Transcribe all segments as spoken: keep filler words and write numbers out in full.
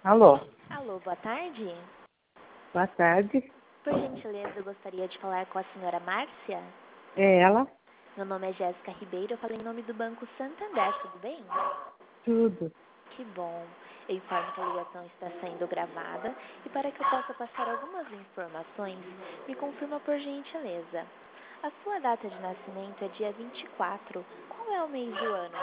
Alô, Alô, boa tarde. boa tarde. Por gentileza, eu gostaria de falar com a senhora Márcia. É ela? Meu nome é Jéssica Ribeiro, eu falo em nome do Banco Santander, tudo bem? Tudo. Que bom. Eu informo que a ligação está sendo gravada e para que eu possa passar algumas informações, me confirma por gentileza. A sua data de nascimento é dia vinte e quatro. Qual é o mês do ano?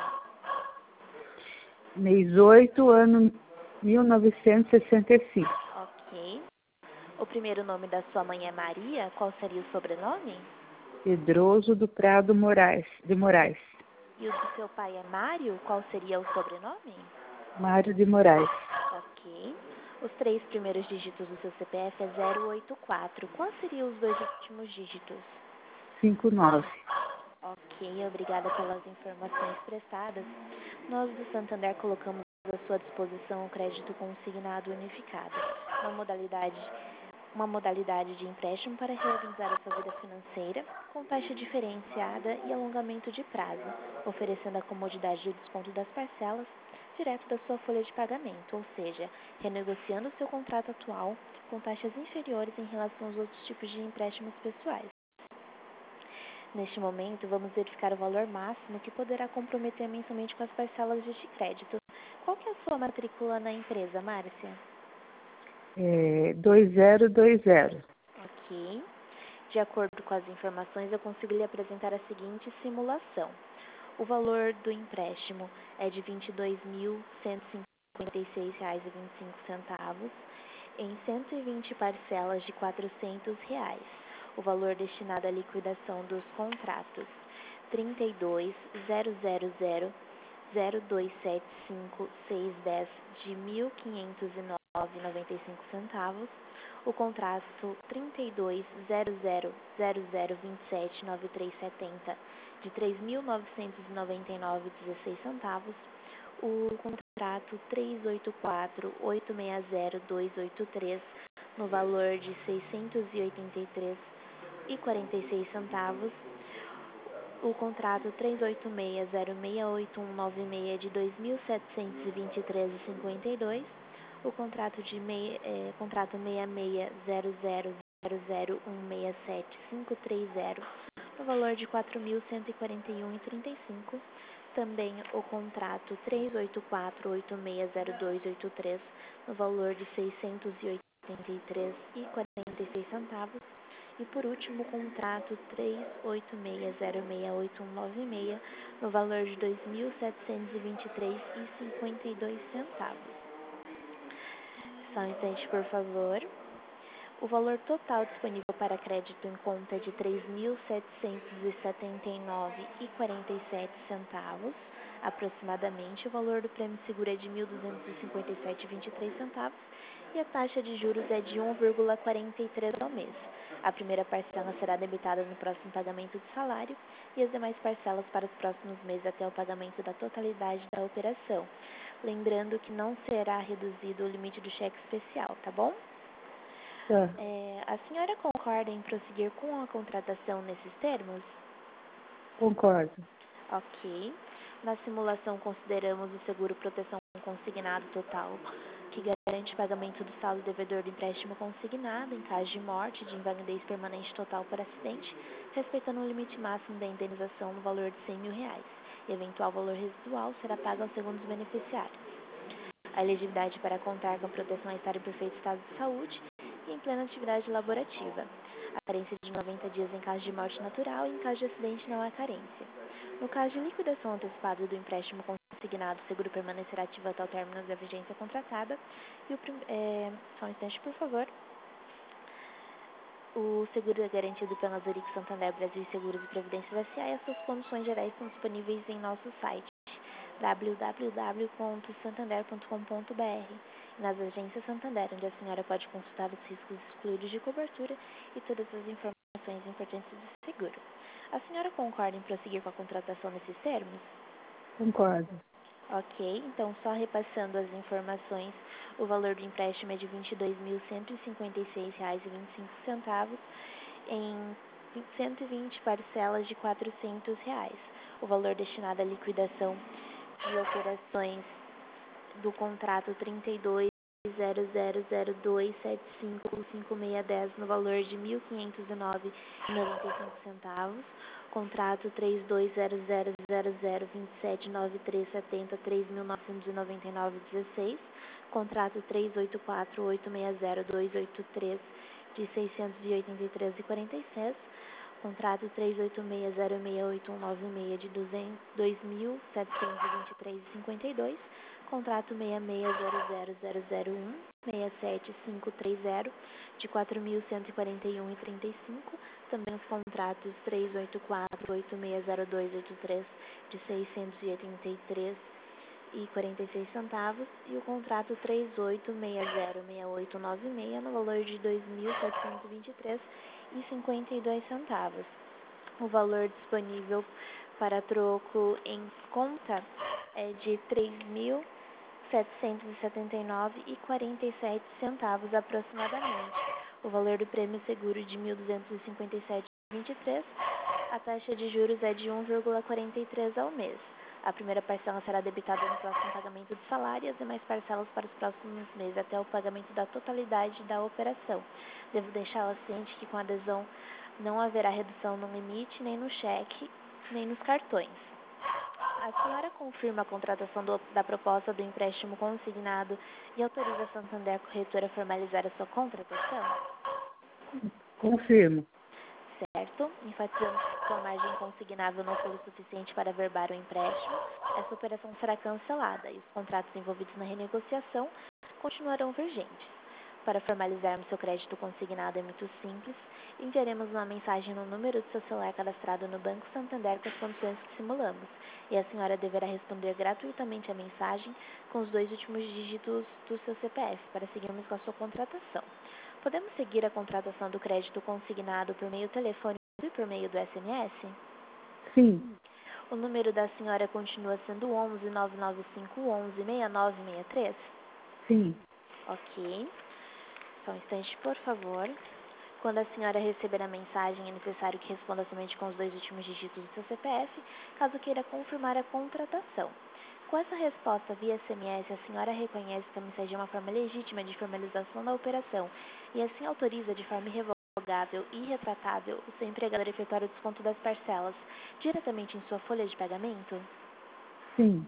Mês oito, ano mil novecentos e sessenta e cinco. Ok. O primeiro nome da sua mãe é Maria, qual seria o sobrenome? Pedroso do Prado Moraes, de Moraes. E o do seu pai é Mário, qual seria o sobrenome? Mário de Moraes. Ok. Os três primeiros dígitos do seu C P F é zero oito quatro. Quais seriam os dois últimos dígitos? cinquenta e nove. Ok, obrigada pelas informações prestadas. Nós do Santander colocamos à sua disposição o crédito consignado unificado, uma modalidade, uma modalidade de empréstimo para reorganizar a sua vida financeira, com taxa diferenciada e alongamento de prazo, oferecendo a comodidade do desconto das parcelas direto da sua folha de pagamento, ou seja, renegociando o seu contrato atual com taxas inferiores em relação aos outros tipos de empréstimos pessoais. Neste momento, vamos verificar o valor máximo que poderá comprometer mensalmente com as parcelas deste crédito. Qual que é a sua matrícula na empresa, Márcia? É, dois zero dois zero. Ok. De acordo com as informações, eu consigo lhe apresentar a seguinte simulação. O valor do empréstimo é de vinte e dois mil cento e cinquenta e seis reais e vinte e cinco centavos em cento e vinte parcelas de quatrocentos reais. O valor destinado à liquidação dos contratos trinta e dois mil zero dois sete cinco seis dez de mil quinhentos e nove reais e noventa e cinco centavos, o contrato trinta e dois mil vinte e sete noventa e três setenta de três mil novecentos e noventa e nove reais e dezesseis centavos, o contrato trezentos e oitenta e quatro mil oitocentos e sessenta duzentos e oitenta e três no valor de seiscentos e oitenta e três reais e quarenta e seis centavos, o contrato trezentos e oitenta e seis zero seis oito um nove seis de dois mil setecentos e vinte e três reais e cinquenta e dois, o contrato de mei, eh, contrato seis seis zero zero zero zero um seis sete cinco três zero no valor de quatro mil cento e quarenta e um reais e trinta e cinco. Também o contrato trezentos e oitenta e quatro oito seis zero dois oito três no valor de seiscentos e oitenta e três reais e quarenta e seis centavos. E por último, o contrato trezentos e oitenta e seis zero seis oito um nove seis no valor de dois mil setecentos e vinte e três reais e cinquenta e dois centavos. Só um instante, por favor. O valor total disponível para crédito em conta é de três mil setecentos e setenta e nove reais e quarenta e sete centavos. Aproximadamente, o valor do prêmio seguro é de mil duzentos e cinquenta e sete reais e vinte e três centavos e a taxa de juros é de um vírgula quarenta e três ao mês. A primeira parcela será debitada no próximo pagamento do salário e as demais parcelas para os próximos meses até o pagamento da totalidade da operação. Lembrando que não será reduzido o limite do cheque especial, tá bom? Tá. É, a senhora concorda em prosseguir com a contratação nesses termos? Concordo. Ok. Na simulação, consideramos o seguro proteção consignado total, que garante o pagamento do saldo devedor do empréstimo consignado em caso de morte, de invalidez permanente total por acidente, respeitando o limite máximo da indenização no valor de cem mil reais. E eventual valor residual será pago aos segundos beneficiários. A elegibilidade para contar com a proteção é estar em perfeito estado de saúde e em plena atividade laborativa. A carência de noventa dias em caso de morte natural e em caso de acidente não há carência. No caso de liquidação antecipada do empréstimo consignado, o seguro permanecerá ativo até o término da vigência contratada. E o prim- é, só um instante, por favor. O seguro é garantido pela Zurich Santander Brasil Seguros e Previdências S A e as suas condições gerais estão disponíveis em nosso site w w w ponto santander ponto com ponto b r e nas agências Santander, onde a senhora pode consultar os riscos excluídos de cobertura e todas as informações importantes do seguro. A senhora concorda em prosseguir com a contratação nesses termos? Concordo. Ok, então só repassando as informações, o valor do empréstimo é de vinte e dois mil cento e cinquenta e seis reais e vinte e cinco centavos em cento e vinte parcelas de quatrocentos reais. O valor destinado à liquidação de operações do contrato trinta e dois zero zero zero dois sete cinco cinco seis dez no valor de mil quinhentos e nove reais e noventa e cinco centavos. Contrato três dois zero zero zero zero dois sete nove três sete zero três mil novecentos e noventa e nove reais e dezesseis centavos. Contrato três oito quatro oito seis zero dois oito três de seiscentos e oitenta e três reais e quarenta e seis centavos. Contrato três oito seis zero seis oito um nove seis de dois mil setecentos e vinte e três reais e cinquenta e dois centavos. Contrato seis seis zero zero zero zero um seis sete cinco três zero de quatro mil cento e quarenta e um reais e trinta e cinco centavos. Também os contratos três oito quatro oito seis zero dois oito três de seiscentos e oitenta e três reais e quarenta e seis centavos e o contrato três oito seis zero seis oito nove seis no valor de dois mil setecentos e vinte e três reais e cinquenta e dois centavos. O valor disponível para troco em conta é de três mil setecentos e setenta e nove reais e quarenta e sete centavos aproximadamente. O valor do prêmio seguro de mil duzentos e cinquenta e sete reais e vinte e três centavos. A taxa de juros é de um vírgula quarenta e três ao mês. A primeira parcela será debitada no próximo pagamento de salário e as demais parcelas para os próximos meses até o pagamento da totalidade da operação. Devo deixá-la ciente que com a adesão não haverá redução no limite, nem no cheque, nem nos cartões. A senhora confirma a contratação do, da proposta do empréstimo consignado e autoriza a Santander Corretora a formalizar a sua contratação? Confirmo. Certo. Enfatizamos que sua margem consignável não foi o suficiente para averbar o empréstimo. Essa operação será cancelada e os contratos envolvidos na renegociação continuarão vigentes. Para formalizarmos seu crédito consignado é muito simples. Enviaremos uma mensagem no número do seu celular cadastrado no Banco Santander com as condições que simulamos. E a senhora deverá responder gratuitamente a mensagem com os dois últimos dígitos do seu C P F para seguirmos com a sua contratação. Podemos seguir a contratação do crédito consignado por meio telefônico e por meio do S M S? Sim. O número da senhora continua sendo onze nove nove cinco onze seis nove seis três? Sim. Ok. Só um instante, por favor. Quando a senhora receber a mensagem, é necessário que responda somente com os dois últimos dígitos do seu C P F, caso queira confirmar a contratação. Com essa resposta via S M S, a senhora reconhece que a mensagem é uma forma legítima de formalização da operação e assim autoriza de forma irrevogável e irretratável o seu empregador a efetuar o desconto das parcelas diretamente em sua folha de pagamento? Sim.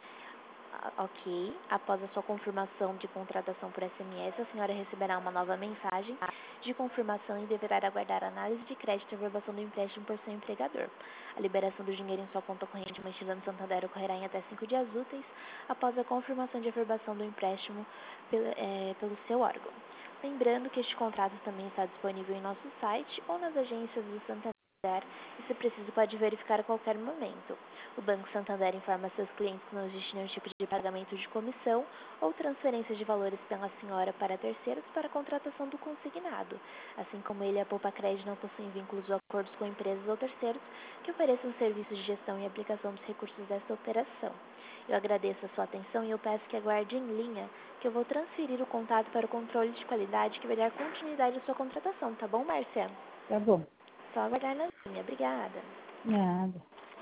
Ok. Após a sua confirmação de contratação por S M S, a senhora receberá uma nova mensagem de confirmação e deverá aguardar a análise de crédito e averbação do empréstimo por seu empregador. A liberação do dinheiro em sua conta corrente mantida no Santander ocorrerá em até cinco dias úteis após a confirmação de averbação do empréstimo pelo, é, pelo seu órgão. Lembrando que este contrato também está disponível em nosso site ou nas agências do Santander e, se preciso, pode verificar a qualquer momento. O Banco Santander informa seus clientes que não existe nenhum tipo de pagamento de comissão ou transferência de valores pela senhora para terceiros para a contratação do consignado. Assim como ele, a Poupa Crédito não possui vínculos ou acordos com empresas ou terceiros que ofereçam serviços de gestão e aplicação dos recursos desta operação. Eu agradeço a sua atenção e eu peço que aguarde em linha, que eu vou transferir o contato para o controle de qualidade que vai dar continuidade à sua contratação, tá bom, Márcia? Tá bom. Só aguardar na linha. Obrigada. Nada.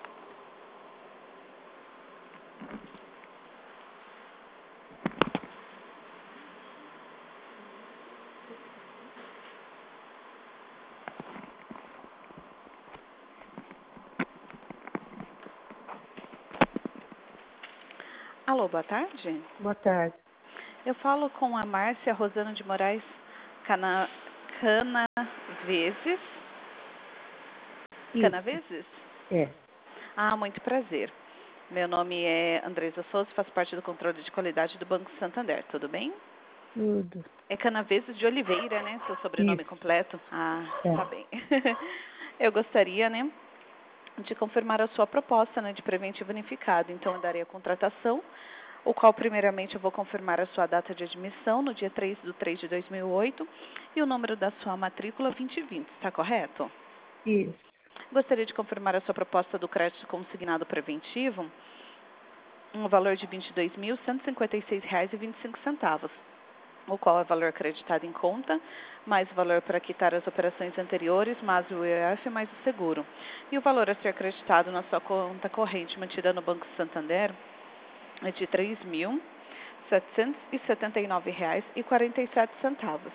Alô, boa tarde. Boa tarde. Eu falo com a Márcia Rosano de Moraes Cana... Canaveses. Isso. Canaveses? É. Ah, muito prazer. Meu nome é Andresa Souza, faço parte do controle de qualidade do Banco Santander, tudo bem? Tudo. É Canaveses de Oliveira, né? Seu sobrenome Isso. completo? Ah, É. tá bem. Eu gostaria, né, de confirmar a sua proposta, né, de preventivo unificado. Então, eu darei a contratação, o qual, primeiramente, eu vou confirmar a sua data de admissão no dia três de três de dois mil e oito e o número da sua matrícula vinte e vinte, está correto? Isso. Gostaria de confirmar a sua proposta do crédito consignado preventivo, um valor de vinte e dois mil cento e cinquenta e seis reais e vinte e cinco centavos, o qual é valor acreditado em conta, mais valor para quitar as operações anteriores, mais o I R F, mais o seguro. E o valor a ser acreditado na sua conta corrente mantida no Banco Santander é de três mil setecentos e setenta e nove reais e quarenta e sete centavos.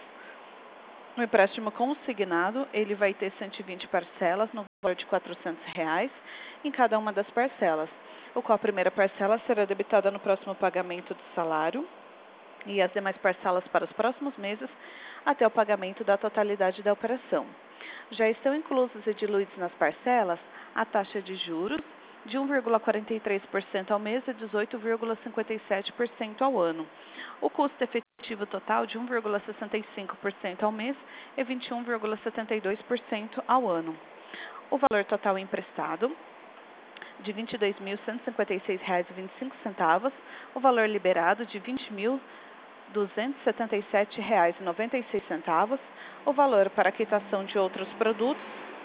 O empréstimo consignado, ele vai ter cento e vinte parcelas no valor de quatrocentos reais em cada uma das parcelas, o qual a primeira parcela será debitada no próximo pagamento do salário e as demais parcelas para os próximos meses até o pagamento da totalidade da operação. Já estão inclusos e diluídos nas parcelas a taxa de juros de um vírgula quarenta e três por cento ao mês e dezoito vírgula cinquenta e sete por cento ao ano. O custo efetivo total de um vírgula sessenta e cinco por cento ao mês e vinte e um vírgula setenta e dois por cento ao ano. O valor total emprestado de vinte e dois mil cento e cinquenta e seis reais e vinte e cinco centavos, o valor liberado de vinte mil duzentos e setenta e sete reais e noventa e seis centavos, o valor para quitação de outros produtos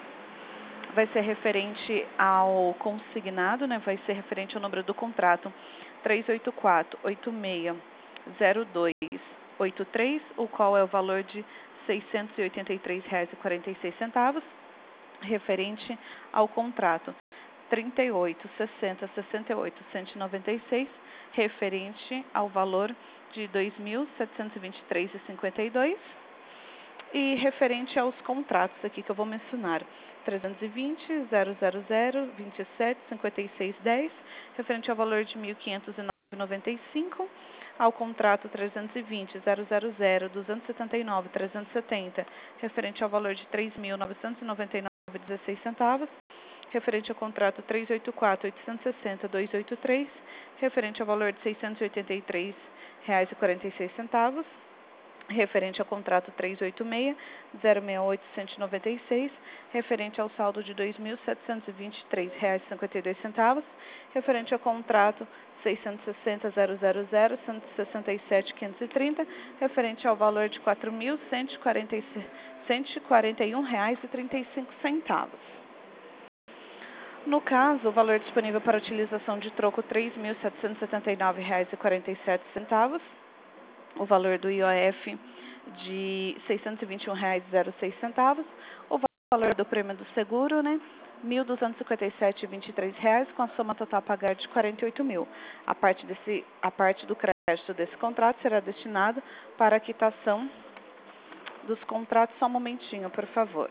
vai ser referente ao consignado, né? Vai ser referente ao número do contrato três oito quatro, oito seis zero dois oito três, o qual é o valor de seiscentos e oitenta e três reais e quarenta e seis centavos, referente ao contrato trinta e oito, sessenta, sessenta e oito, cento e noventa e seis, referente ao valor de dois mil setecentos e vinte e três reais e cinquenta e dois centavos, e referente aos contratos aqui que eu vou mencionar, trezentos e vinte, zero zero zero, vinte e sete, cinquenta e seis, dez, referente ao valor de mil quinhentos e nove reais e noventa e cinco centavos, ao contrato trezentos e vinte, zero zero zero, duzentos e setenta e nove, trezentos e setenta, referente ao valor de três mil novecentos e noventa e nove reais e dezesseis centavos, referente ao contrato trezentos e oitenta e quatro, oitocentos e sessenta, duzentos e oitenta e três, referente ao valor de seiscentos e oitenta e três reais e quarenta e seis centavos, referente ao contrato trezentos e oitenta e seis, zero sessenta e oito, cento e noventa e seis, referente ao saldo de dois mil setecentos e vinte e três reais e cinquenta e dois centavos, referente ao contrato seiscentos e sessenta, zero zero zero, cento e sessenta e sete, quinhentos e trinta, referente ao valor de quatro mil cento e quarenta e um reais e trinta e cinco centavos. No caso, o valor disponível para utilização de troco três mil setecentos e setenta e nove reais e quarenta e sete centavos, o valor do I O F de seiscentos e vinte e um reais e zero seis centavos, o valor do prêmio do seguro, né, mil duzentos e cinquenta e sete reais e vinte e três reais, com a soma total a pagar de quarenta e oito mil. A parte desse, a parte do crédito desse contrato será destinada para a quitação dos contratos. Só um momentinho, por favor.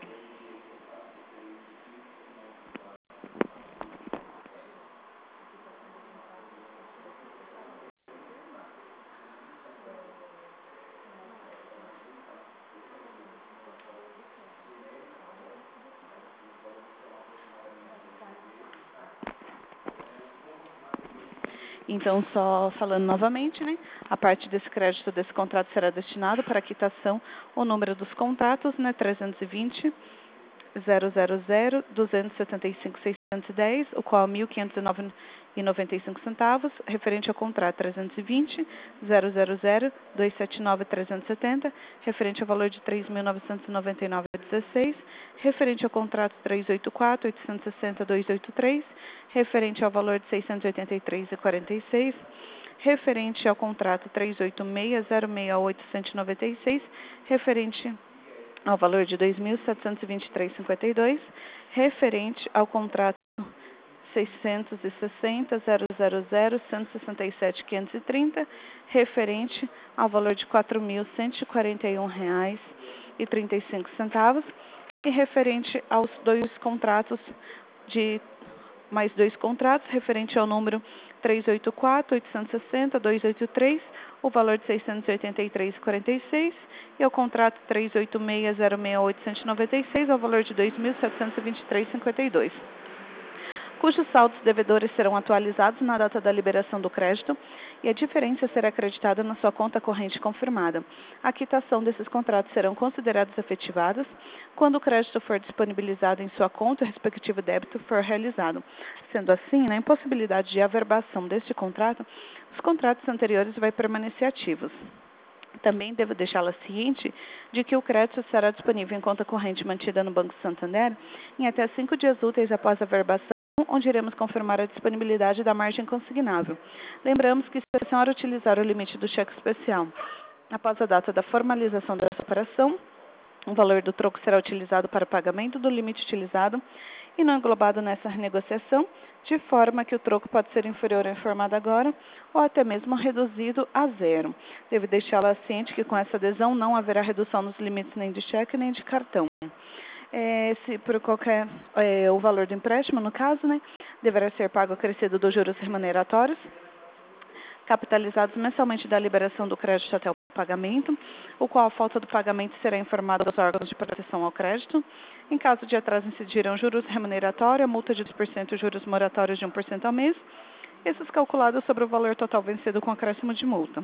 Então, só falando novamente, né, a parte desse crédito desse contrato será destinado para a quitação o número dos contratos, né, trezentos e vinte, zero zero zero, duzentos e setenta e cinco, seiscentos e dez, o qual é mil quinhentos e nove reais e noventa e cinco centavos, referente ao contrato trezentos e vinte, zero zero zero, duzentos e setenta e nove, trezentos e setenta, referente ao valor de três mil novecentos e noventa e nove reais e dezesseis, referente ao contrato trezentos e oitenta e quatro, oitocentos e sessenta, duzentos e oitenta e três, referente ao valor de seiscentos e oitenta e três reais e quarenta e seis, referente ao contrato trezentos e oitenta e seis, zero sessenta e oito, cento e noventa e seis, referente ao valor de dois mil setecentos e vinte e três reais e cinquenta e dois, referente ao contrato seiscentos e sessenta, zero zero zero, cento e sessenta e sete, quinhentos e trinta, referente ao valor de quatro mil cento e quarenta e um reais e trinta e cinco centavos, e referente aos dois contratos de mais dois contratos, referente ao número trezentos e oitenta e quatro, oitocentos e sessenta, duzentos e oitenta e três, o valor de seiscentos e oitenta e três reais e quarenta e seis, e ao contrato trezentos e oitenta e seis, zero sessenta e oito, cento e noventa e seis, ao valor de dois mil setecentos e vinte e três reais e cinquenta e dois, cujos saldos devedores serão atualizados na data da liberação do crédito e a diferença será acreditada na sua conta corrente confirmada. A quitação desses contratos serão considerados efetivados quando o crédito for disponibilizado em sua conta e o respectivo débito for realizado. Sendo assim, na impossibilidade de averbação deste contrato, os contratos anteriores vão permanecer ativos. Também devo deixá-la ciente de que o crédito será disponível em conta corrente mantida no Banco Santander em até cinco dias úteis após a averbação, onde iremos confirmar a disponibilidade da margem consignável. Lembramos que, se a senhora utilizar o limite do cheque especial após a data da formalização dessa operação, o valor do troco será utilizado para pagamento do limite utilizado e não englobado nessa renegociação, de forma que o troco pode ser inferior ao informado agora ou até mesmo reduzido a zero. Devo deixá-la ciente que com essa adesão não haverá redução nos limites nem de cheque nem de cartão. É, se por qualquer é, o valor do empréstimo, no caso, né, deverá ser pago acrescido dos juros remuneratórios, capitalizados mensalmente da liberação do crédito até o pagamento, o qual a falta do pagamento será informada aos órgãos de proteção ao crédito. Em caso de atraso, incidirão juros remuneratórios, multa de dois por cento e juros moratórios de um por cento ao mês, esses calculados sobre o valor total vencido com acréscimo de multa.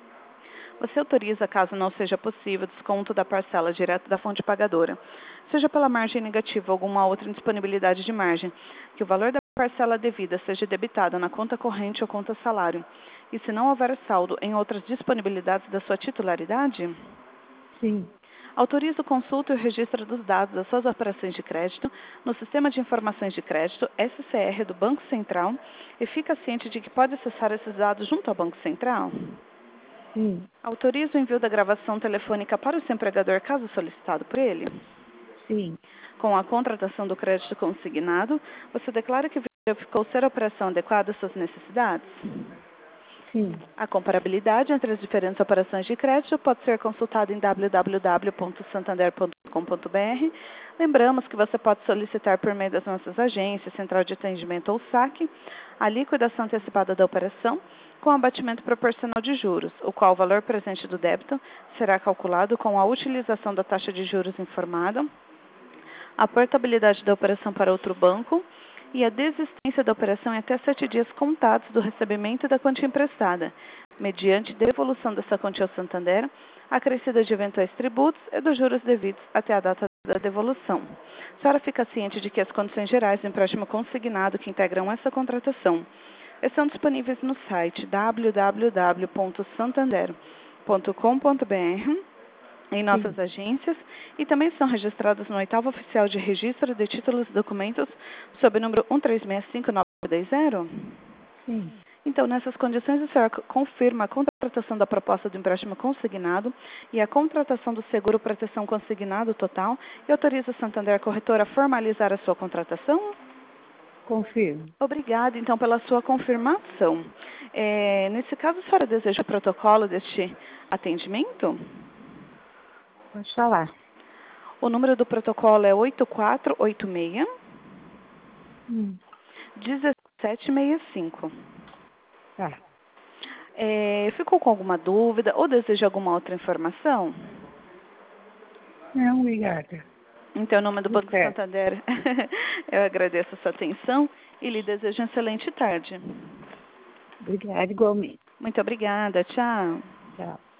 Você autoriza, caso não seja possível, desconto da parcela direto da fonte pagadora, seja pela margem negativa ou alguma outra indisponibilidade de margem, que o valor da parcela devida seja debitado na conta corrente ou conta salário, e se não houver saldo em outras disponibilidades da sua titularidade? Sim. Autoriza o consulta e o registro dos dados das suas operações de crédito no Sistema de Informações de Crédito, S C R, do Banco Central, e fica ciente de que pode acessar esses dados junto ao Banco Central? Sim. Autoriza o envio da gravação telefônica para o seu empregador, caso solicitado por ele? Sim. Com a contratação do crédito consignado, você declara que verificou ser a operação adequada às suas necessidades? Sim. A comparabilidade entre as diferentes operações de crédito pode ser consultada em w w w ponto santander ponto com ponto b r. Lembramos que você pode solicitar por meio das nossas agências, central de atendimento ou saque, a liquidação antecipada da operação com abatimento proporcional de juros, o qual o valor presente do débito será calculado com a utilização da taxa de juros informada, a portabilidade da operação para outro banco e a desistência da operação em até sete dias contados do recebimento da quantia emprestada, mediante devolução dessa quantia ao Santander, acrescida de eventuais tributos e dos juros devidos até a data da devolução. A senhora fica ciente de que as condições gerais do empréstimo consignado que integram essa contratação estão disponíveis no site w w w ponto santander ponto com ponto b r, em nossas Sim. agências, e também são registradas no oitavo oficial de registro de títulos e documentos sob o número um três seis cinco nove dois zero? Sim. Então, nessas condições, a senhora confirma a contratação da proposta do empréstimo consignado e a contratação do seguro proteção consignado total e autoriza a Santander Corretora a formalizar a sua contratação? Confirmo. Obrigada, então, pela sua confirmação. É, nesse caso, a senhora deseja o protocolo deste atendimento? Pode falar. O número do protocolo é oito quatro oito seis, Hum. um sete seis cinco. Tá. É, ficou com alguma dúvida ou deseja alguma outra informação? Não, obrigada. Então, em nome do Tudo Banco certo. Santander, eu agradeço a sua atenção e lhe desejo uma excelente tarde. Obrigada igualmente. Muito obrigada. Tchau. Tchau.